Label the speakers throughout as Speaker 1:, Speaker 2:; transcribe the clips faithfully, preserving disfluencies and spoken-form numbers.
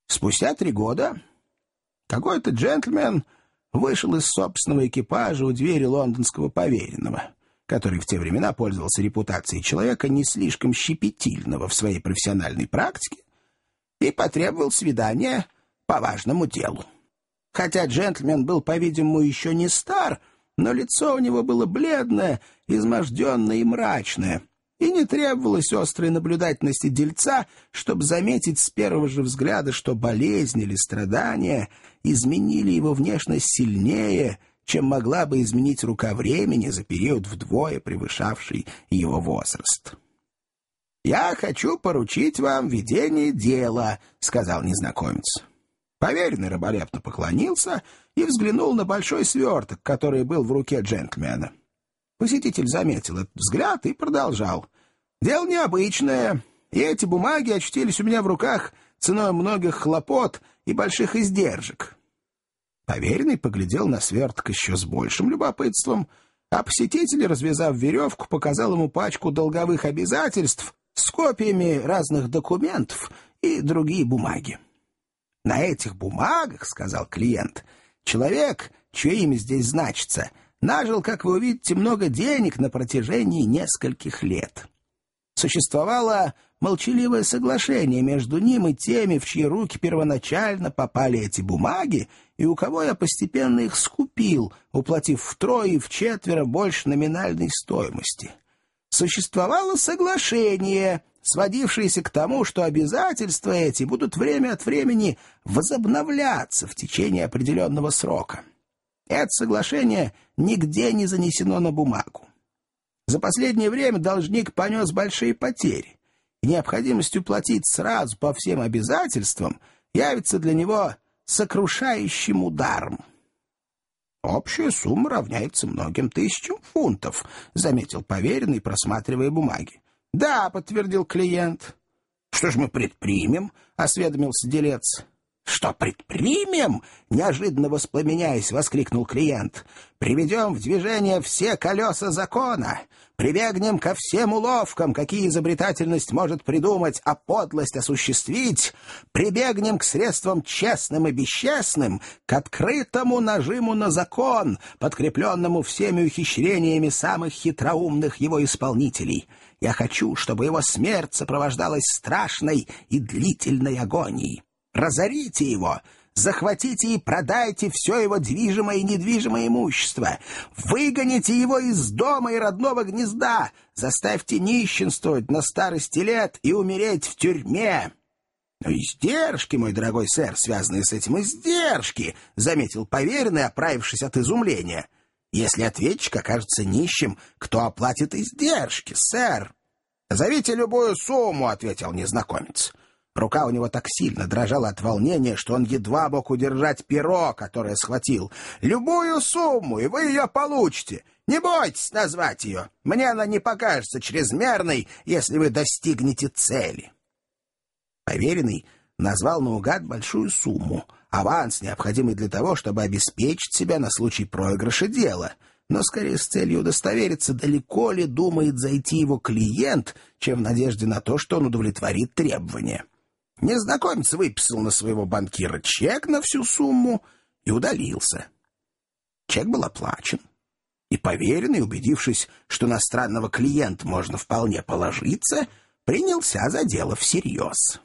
Speaker 1: Спустя три года какой-то джентльмен вышел из собственного экипажа у двери лондонского поверенного, который в те времена пользовался репутацией человека не слишком щепетильного в своей профессиональной практике, и потребовал свидания по важному делу. Хотя джентльмен был, по-видимому, еще не стар, но лицо у него было бледное, изможденное и мрачное, и не требовалось острой наблюдательности дельца, чтобы заметить с первого же взгляда, что болезнь или страдания изменили его внешность сильнее, чем могла бы изменить рука времени за период вдвое превышавший его возраст. «Я хочу поручить вам ведение дела», — сказал незнакомец. Поверенный раболепно поклонился и взглянул на большой сверток, который был в руке джентльмена. Посетитель заметил этот взгляд и продолжал. «Дело необычное, и эти бумаги очутились у меня в руках ценой многих хлопот и больших издержек». Поверенный поглядел на сверток еще с большим любопытством, а посетитель, развязав веревку, показал ему пачку долговых обязательств с копиями разных документов и другие бумаги. «На этих бумагах, — сказал клиент, — человек, чье имя здесь значится, нажил, как вы увидите, много денег на протяжении нескольких лет. Существовало молчаливое соглашение между ним и теми, в чьи руки первоначально попали эти бумаги, и у кого я постепенно их скупил, уплатив втрое и вчетверо больше номинальной стоимости. Существовало соглашение, сводившееся к тому, что обязательства эти будут время от времени возобновляться в течение определенного срока. Это соглашение нигде не занесено на бумагу. За последнее время должник понес большие потери, и необходимость уплатить сразу по всем обязательствам явится для него сокрушающим ударом. «Общая сумма равняется многим тысячам фунтов», — заметил поверенный, просматривая бумаги. «Да», — подтвердил клиент. «Что ж мы предпримем?» — осведомился делец. «Что предпримем?» — неожиданно воспламеняясь, воскликнул клиент. «Приведем в движение все колеса закона, прибегнем ко всем уловкам, какие изобретательность может придумать, а подлость осуществить, прибегнем к средствам честным и бесчестным, к открытому нажиму на закон, подкрепленному всеми ухищрениями самых хитроумных его исполнителей. Я хочу, чтобы его смерть сопровождалась страшной и длительной агонией. Разорите его, захватите и продайте все его движимое и недвижимое имущество, выгоните его из дома и родного гнезда, заставьте нищенствовать на старости лет и умереть в тюрьме». «Но издержки, мой дорогой сэр, связанные с этим издержки», — заметил поверенный, оправившись от изумления. «Если ответчик окажется нищим, кто оплатит издержки, сэр?» «Зовите любую сумму», — ответил незнакомец. Рука у него так сильно дрожала от волнения, что он едва мог удержать перо, которое схватил. «Любую сумму, и вы ее получите. Не бойтесь назвать ее. Мне она не покажется чрезмерной, если вы достигнете цели». Поверенный назвал наугад большую сумму, аванс, необходимый для того, чтобы обеспечить себя на случай проигрыша дела, но скорее с целью удостовериться, далеко ли думает зайти его клиент, чем в надежде на то, что он удовлетворит требования. Незнакомец выписал на своего банкира чек на всю сумму и удалился. Чек был оплачен, и поверенный, убедившись, что на странного клиента можно вполне положиться, принялся за дело всерьез.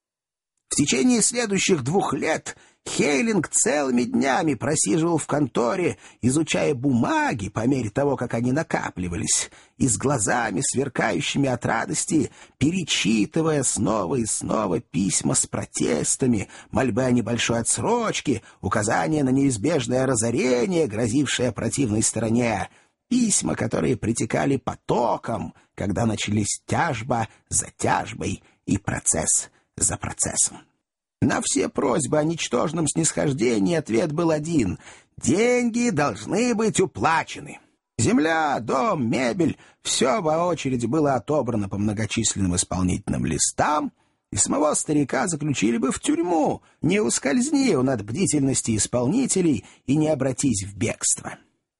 Speaker 1: В течение следующих двух лет Хейлинг целыми днями просиживал в конторе, изучая бумаги по мере того, как они накапливались, и с глазами, сверкающими от радости, перечитывая снова и снова письма с протестами, мольбы о небольшой отсрочке, указания на неизбежное разорение, грозившее противной стороне, письма, которые притекали потоком, когда начались тяжба за тяжбой и процесс за процессом. На все просьбы о ничтожном снисхождении ответ был один — деньги должны быть уплачены. Земля, дом, мебель — все по очереди было отобрано по многочисленным исполнительным листам, и самого старика заключили бы в тюрьму, не ускользни он от бдительности исполнителей и не обратись в бегство.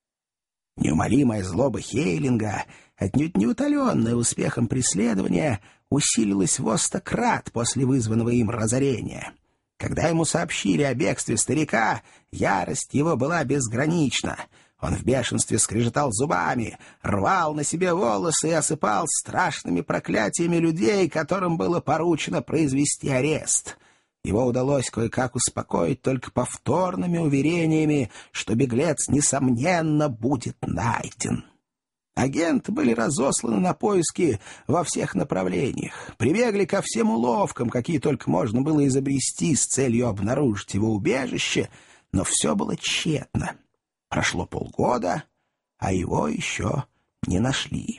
Speaker 1: Неумолимая злоба Хейлинга, отнюдь не утоленная успехом преследования, усилилась во сто крат после вызванного им разорения. Когда ему сообщили о бегстве старика, ярость его была безгранична. Он в бешенстве скрежетал зубами, рвал на себе волосы и осыпал страшными проклятиями людей, которым было поручено произвести арест. Его удалось кое-как успокоить только повторными уверениями, что беглец, несомненно, будет найден. Агенты были разосланы на поиски во всех направлениях, прибегли ко всем уловкам, какие только можно было изобрести с целью обнаружить его убежище, но все было тщетно. Прошло полгода, а его еще не нашли.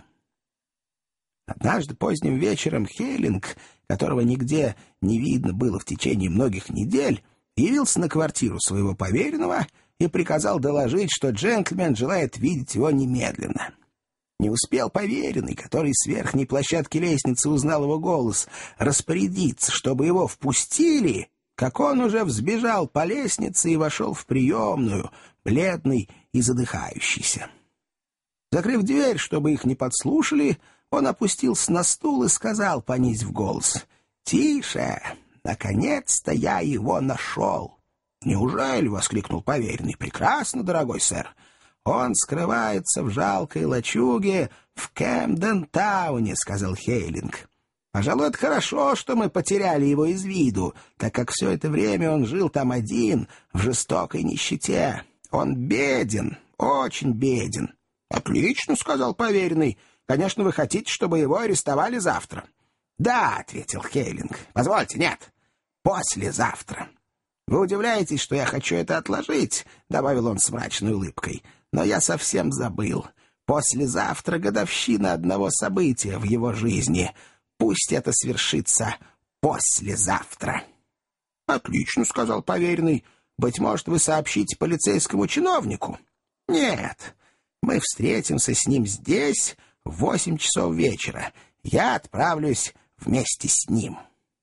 Speaker 1: Однажды поздним вечером Хейлинг, которого нигде не видно было в течение многих недель, явился на квартиру своего поверенного и приказал доложить, что джентльмен желает видеть его немедленно. Не успел поверенный, который с верхней площадки лестницы узнал его голос, распорядиться, чтобы его впустили, как он уже взбежал по лестнице и вошел в приемную, бледный и задыхающийся. Закрыв дверь, чтобы их не подслушали, он опустился на стул и сказал, понизив голос: «Тише! Наконец-то я его нашел!» «Неужели?» — воскликнул поверенный. «Прекрасно, дорогой сэр. Он скрывается в жалкой лачуге в Кэмден-тауне», — сказал Хейлинг. «Пожалуй, это хорошо, что мы потеряли его из виду, так как все это время он жил там один, в жестокой нищете. Он беден, очень беден». «Отлично», — сказал поверенный. «Конечно, вы хотите, чтобы его арестовали завтра?» «Да», — ответил Хейлинг. «Позвольте, нет, послезавтра». «Вы удивляетесь, что я хочу это отложить», — добавил он с мрачной улыбкой. «Но я совсем забыл. Послезавтра годовщина одного события в его жизни. Пусть это свершится послезавтра». «Отлично», — сказал поверенный. «Быть может, вы сообщите полицейскому чиновнику?» «Нет, мы встретимся с ним здесь в восемь часов вечера. Я отправлюсь вместе с ним».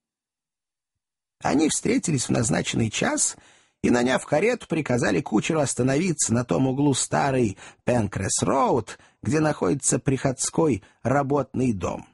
Speaker 1: Они встретились в назначенный час и, наняв карету, приказали кучеру остановиться на том углу старой Пенкресс-роуд, где находится приходской работный дом.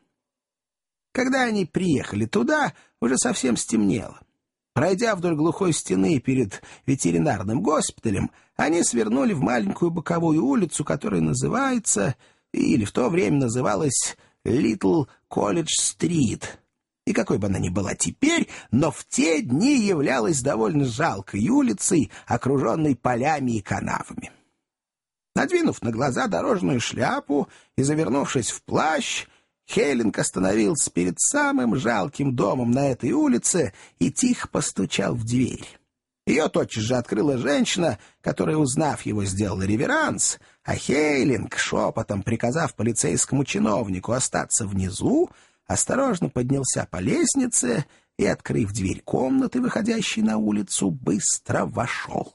Speaker 1: Когда они приехали туда, уже совсем стемнело. Пройдя вдоль глухой стены перед ветеринарным госпиталем, они свернули в маленькую боковую улицу, которая называется, или в то время называлась, Литл Колледж-стрит. И какой бы она ни была теперь, но в те дни являлась довольно жалкой улицей, окруженной полями и канавами. Надвинув на глаза дорожную шляпу и завернувшись в плащ, Хейлинг остановился перед самым жалким домом на этой улице и тихо постучал в дверь. Ее тотчас же открыла женщина, которая, узнав его, сделала реверанс, а Хейлинг, шепотом приказав полицейскому чиновнику остаться внизу, осторожно поднялся по лестнице и, открыв дверь комнаты, выходящей на улицу, быстро вошел.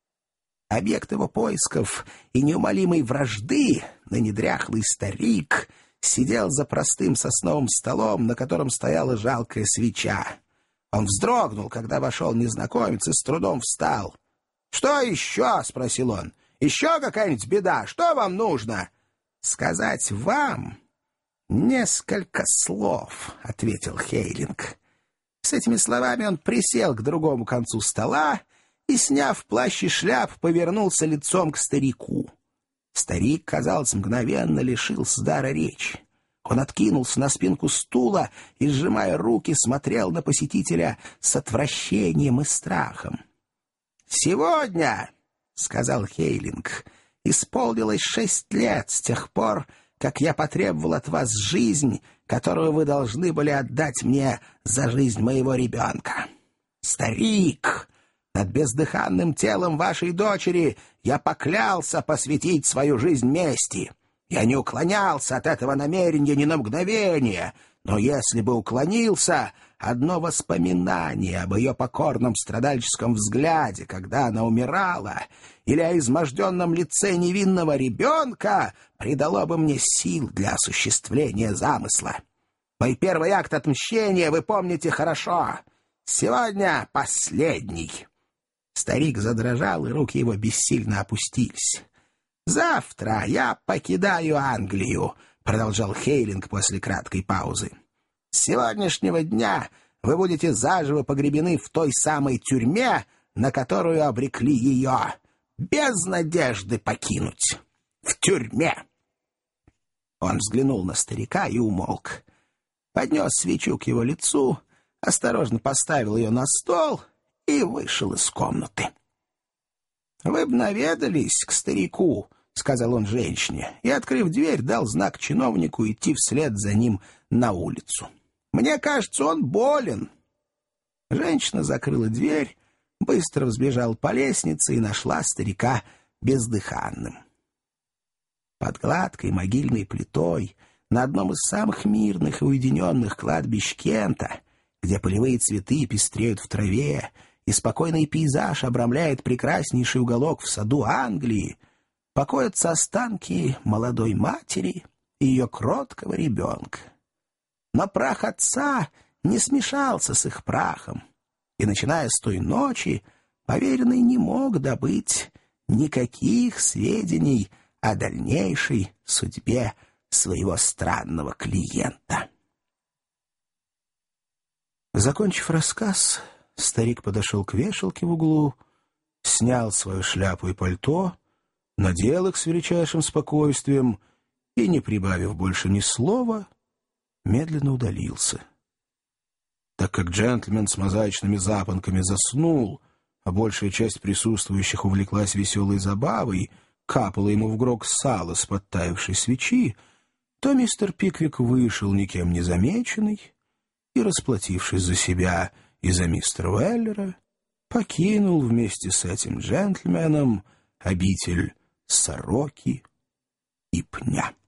Speaker 1: Объект его поисков и неумолимой вражды, ныне дряхлый старик, сидел за простым сосновым столом, на котором стояла жалкая свеча. Он вздрогнул, когда вошел незнакомец, и с трудом встал. «Что еще?» — спросил он. «Еще какая-нибудь беда? Что вам нужно?» «Сказать вам несколько слов», — ответил Хейлинг. С этими словами он присел к другому концу стола и, сняв плащ и шляп, повернулся лицом к старику. Старик, казалось, мгновенно лишился дара речи. Он откинулся на спинку стула и, сжимая руки, смотрел на посетителя с отвращением и страхом. «Сегодня, — сказал Хейлинг, — исполнилось шесть лет с тех пор, как я потребовал от вас жизнь, которую вы должны были отдать мне за жизнь моего ребенка. Старик, над бездыханным телом вашей дочери я поклялся посвятить свою жизнь мести. Я не уклонялся от этого намерения ни на мгновение, но если бы уклонился, одно воспоминание об ее покорном страдальческом взгляде, когда она умирала, или о изможденном лице невинного ребенка, придало бы мне сил для осуществления замысла. Мой первый акт отмщения вы помните хорошо. Сегодня последний». Старик задрожал, и руки его бессильно опустились. «Завтра я покидаю Англию», — продолжал Хейлинг после краткой паузы. «С сегодняшнего дня вы будете заживо погребены в той самой тюрьме, на которую обрекли ее, без надежды покинуть. В тюрьме!» Он взглянул на старика и умолк. Поднес свечу к его лицу, осторожно поставил ее на стол и вышел из комнаты. «Вы б наведались к старику», — сказал он женщине, и, открыв дверь, дал знак чиновнику идти вслед за ним на улицу. «Мне кажется, он болен». Женщина закрыла дверь, быстро взбежала по лестнице и нашла старика бездыханным. Под гладкой могильной плитой на одном из самых мирных и уединенных кладбищ Кента, где полевые цветы пестреют в траве и спокойный пейзаж обрамляет прекраснейший уголок в саду Англии, покоятся останки молодой матери и ее кроткого ребенка. Но прах отца не смешался с их прахом, и, начиная с той ночи, поверенный не мог добыть никаких сведений о дальнейшей судьбе своего странного клиента. Закончив рассказ, старик подошел к вешалке в углу, снял свою шляпу и пальто, надел их с величайшим спокойствием и, не прибавив больше ни слова, медленно удалился. Так как джентльмен с мозаичными запонками заснул, а большая часть присутствующих увлеклась веселой забавой, капала ему в грог сала с подтаявшей свечи, то мистер Пиквик вышел никем не замеченный и, расплатившись за себя и за мистера Уэллера, покинул вместе с этим джентльменом обитель сороки и пня.